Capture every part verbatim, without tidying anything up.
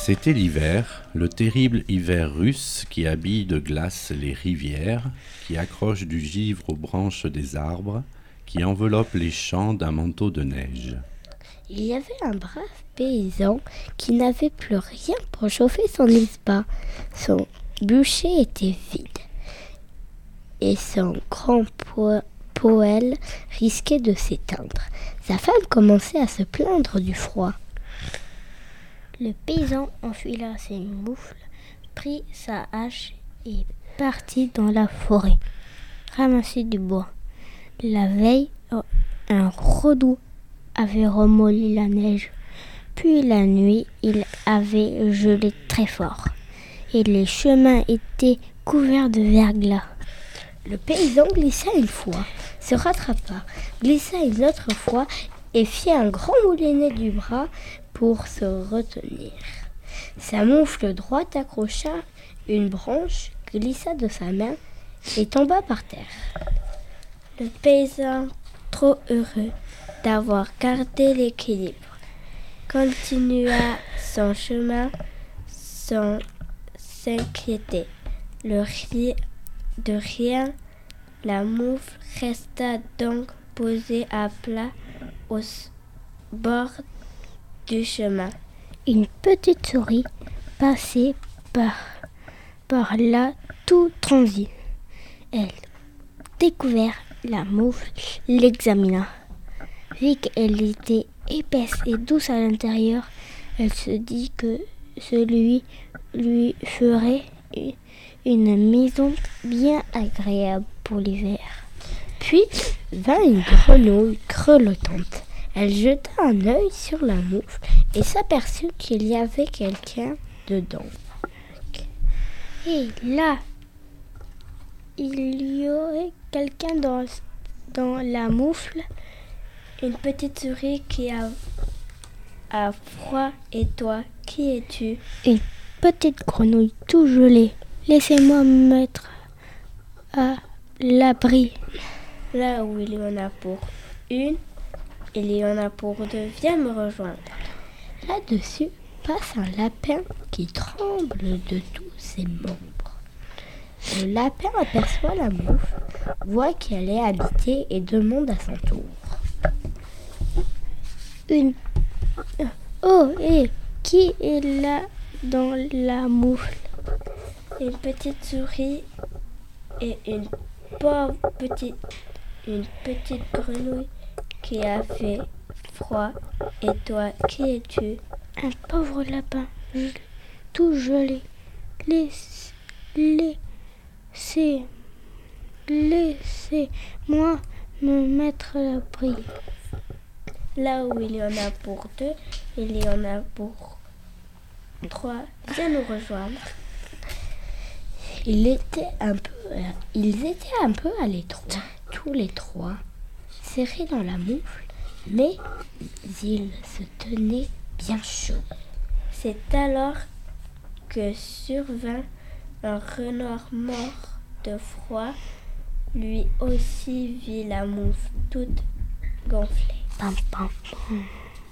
C'était l'hiver, le terrible hiver russe qui habille de glace les rivières, qui accroche du givre aux branches des arbres, qui enveloppe les champs d'un manteau de neige. Il y avait un brave paysan qui n'avait plus rien pour chauffer son isba. Son bûcher était vide et son grand po- poêle risquait de s'éteindre. Sa femme commençait à se plaindre du froid. Le paysan enfila ses moufles, prit sa hache et partit dans la forêt, ramasser du bois. La veille, un redout avait remolli la neige. Puis la nuit, il avait gelé très fort et les chemins étaient couverts de verglas. Le paysan glissa une fois, se rattrapa, glissa une autre fois et fit un grand moulinet du bras pour se retenir. Sa moufle droite accrocha une branche, glissa de sa main et tomba par terre. Le paysan, trop heureux d'avoir gardé l'équilibre, continua son chemin sans s'inquiéter. Le ri- de rien, la moufle resta donc posée à plat au s- bord du chemin. Une petite souris passait par, par là tout transie. Elle découvert la moufle, l'examina. Vit qu'elle était épaisse et douce à l'intérieur, elle se dit que celui lui ferait une maison bien agréable pour l'hiver. Puis vint une grenouille grelottante. Elle jeta un œil sur la moufle et s'aperçut qu'il y avait quelqu'un dedans. Et là, il y aurait quelqu'un dans, dans la moufle, une petite souris qui a, a froid. Et toi, qui es-tu? Une petite grenouille tout gelée. Laissez-moi me mettre à l'abri. Là où il y en a pour une, il y en a pour deux. Viens me rejoindre. Là-dessus passe un lapin qui tremble de tous ses membres. Le lapin aperçoit la moufle, voit qu'elle est habitée et demande à son tour. Une... Oh, et qui est là dans la moufle? Une petite souris et une pauvre petite, une petite grenouille qui a fait froid. Et toi, qui es-tu? Un pauvre lapin, tout gelé. Laisse, laissez, laissez-moi me mettre à l'abri. Là où il y en a pour deux, il y en a pour trois. Viens nous rejoindre. Il était un peu, ils étaient un peu à l'étroit, tous les trois, serrés dans la moufle, mais ils se tenaient bien chaud. C'est alors que survint un renard mort de froid. Lui aussi vit la moufle toute gonflée. Pam, pam, pam.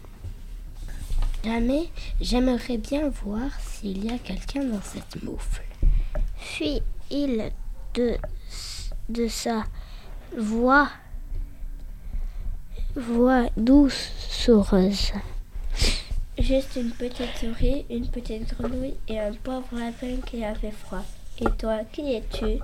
Jamais, j'aimerais bien voir s'il y a quelqu'un dans cette moufle. Fit-il de, de sa voix, voix douce, soureuse. Juste une petite souris, une petite grenouille et un pauvre lapin qui avait froid. Et toi, qui es-tu?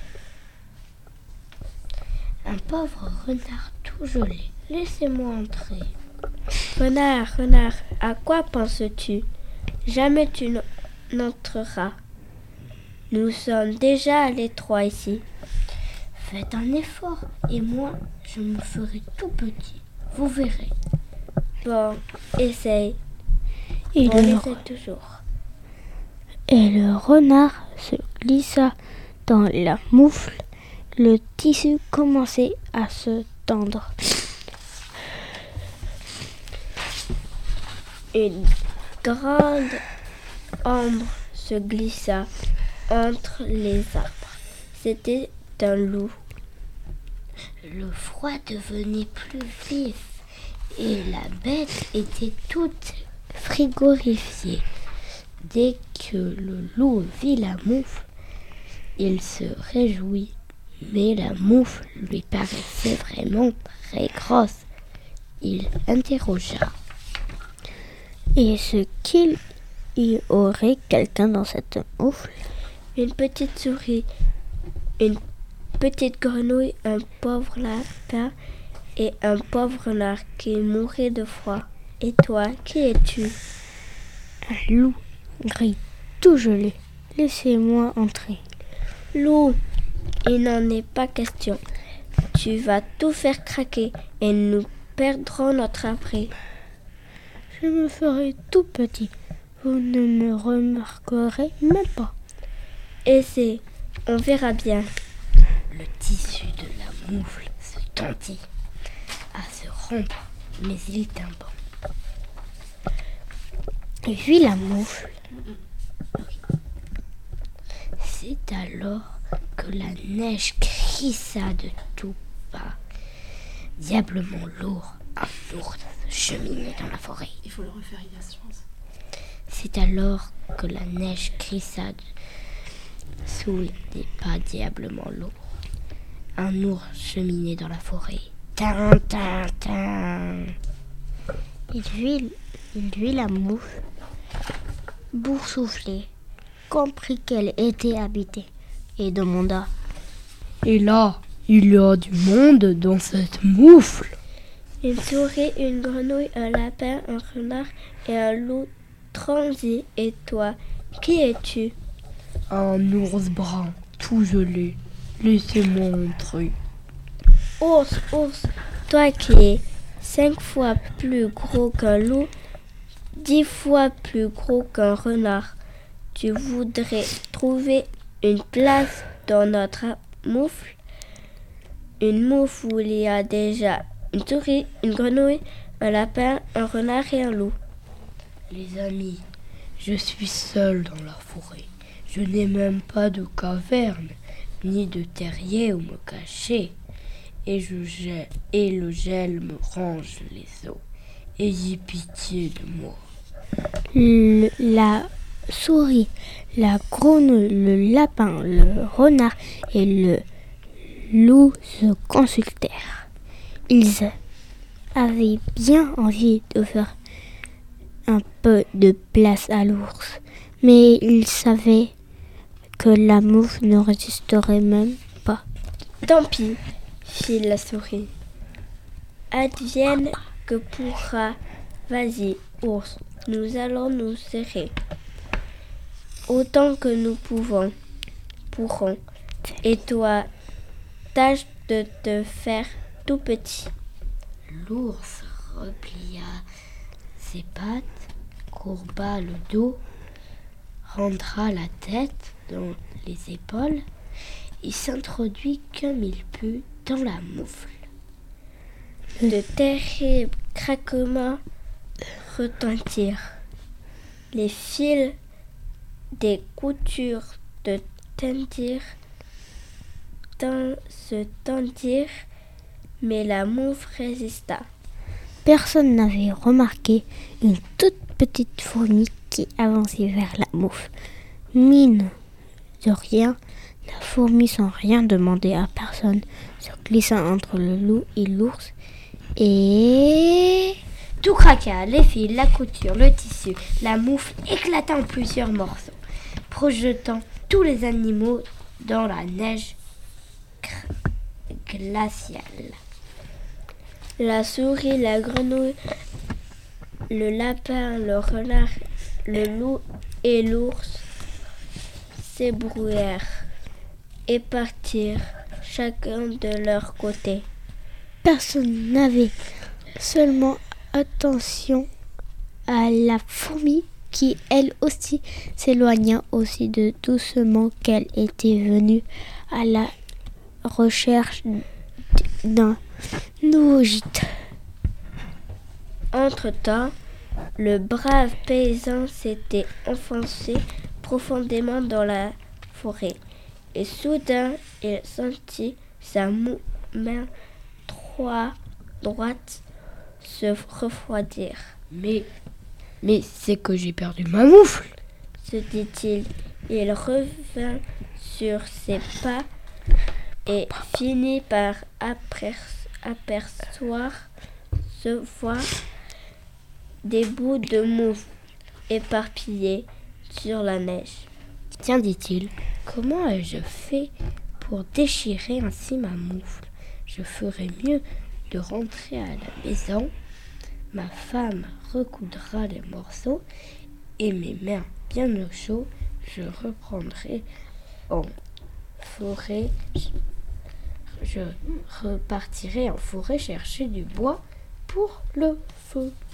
Un pauvre renard tout gelé. Laissez-moi entrer. Renard, renard, à quoi penses-tu? Jamais tu n'entreras. Nous sommes déjà à l'étroit ici. Faites un effort et moi, je me ferai tout petit. Vous verrez. Bon, essaye. Et On le, essaie toujours. Et le renard se glissa dans la moufle. Le tissu commençait à se tendre. Une grande ombre se glissa entre les arbres. C'était un loup. Le froid devenait plus vif et la bête était toute frigorifiée. Dès que le loup vit la moufle, il se réjouit, mais la moufle lui paraissait vraiment très grosse. Il interrogea. Est-ce qu'il y aurait quelqu'un dans cette moufle? Une petite souris, une petite grenouille, un pauvre lapin et un pauvre renard qui mourait de froid. Et toi, qui es-tu? Un loup gris, tout gelé. Laissez-moi entrer. Loup, il n'en est pas question. Tu vas tout faire craquer et nous perdrons notre abri. Je me ferai tout petit. Vous ne me remarquerez même pas. Essaie, on verra bien. Le tissu de la moufle se tendit à se rompre, mais il tint bon. Et puis la moufle. C'est alors que la neige crissa de tout bas. Diablement lourd, un ours cheminait dans la forêt. Il faut le refaire, Ilias, je pense. C'est alors que la neige crissa de... sous des pas diablement lourds. Un ours cheminait dans la forêt. Tin, tin, tin. Il vit, il vit la moufle boursoufler, comprit qu'elle était habitée et demanda. Et là, il y a du monde dans cette moufle. Une souris, une grenouille, un lapin, un renard et un loup transi. Et toi, qui es-tu? Un ours brun, tout gelé. Laissez-moi entrer. Ours, ours, toi qui es cinq fois plus gros qu'un loup, dix fois plus gros qu'un renard, tu voudrais trouver une place dans notre moufle? Une moufle où il y a déjà une souris, une grenouille, un lapin, un renard et un loup. Les amis, je suis seul dans la forêt. Je n'ai même pas de caverne, ni de terrier où me cacher. Et, je gèle, et le gel me ronge les os. Ayez pitié de moi. Le, la souris, la grenouille, le lapin, le renard et le loup se consultèrent. Ils avaient bien envie de faire un peu de place à l'ours, mais ils savaient que la moufle ne résisterait même pas. Tant pis, fit la souris. Advienne que pourra. Vas-y, ours, nous allons nous serrer autant que nous pouvons, pourrons. Et toi, tâche de te faire tout petit. L'ours replia ses pattes, courba le dos, rentra la tête dans les épaules et s'introduit comme il put dans la moufle. De terribles craquements retentirent. Les fils des coutures de tendirent, ten- se tendirent, mais la moufle résista. Personne n'avait remarqué une toute petite fourmi qui avançait vers la moufle. Mine de rien, la fourmi, sans rien demander à personne, se glissa entre le loup et l'ours et... Tout craqua, les fils, la couture, le tissu, la moufle éclata en plusieurs morceaux, projetant tous les animaux dans la neige glaciale. La souris, la grenouille, le lapin, le renard, le loup et l'ours s'ébrouillèrent et partirent chacun de leur côté. personne n'avait seulement attention à la fourmi qui, elle aussi, s'éloigna aussi de doucement qu'elle était venue à la recherche d'un nouveau gîte. Entre-temps, le brave paysan s'était enfoncé profondément dans la forêt et soudain il sentit sa mou- main trois- droite se refroidir. Mais, mais c'est que j'ai perdu ma moufle. se dit-il. Il revint sur ses pas et finit par aperce- apercevoir se voir des bouts de moufle éparpillés sur la neige. Tiens, dit-il, comment ai-je fait pour déchirer ainsi ma moufle? Je ferais mieux de rentrer à la maison. Ma femme recoudra les morceaux et mes mains bien au chaud, je reprendrai en forêt. Je repartirai en forêt chercher du bois pour le feu.